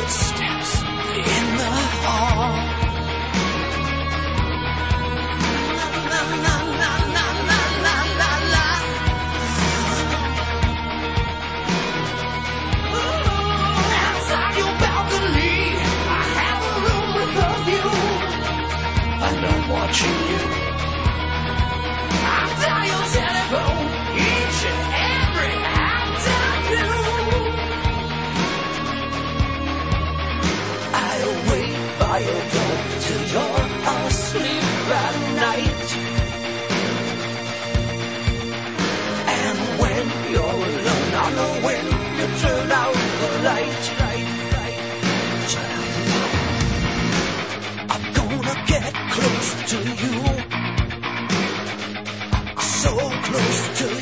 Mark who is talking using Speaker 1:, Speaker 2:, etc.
Speaker 1: footsteps in the hall. La, la, la, la, la, la, la, la. Outside your balcony, I have a room with perfume, and I'm watching you. I dial your telephone each and every afternoon. I wait by your door till you're asleep at night. And when you're alone, I know when you turn out the light. Turn out the light. I'm gonna get close to you, so close to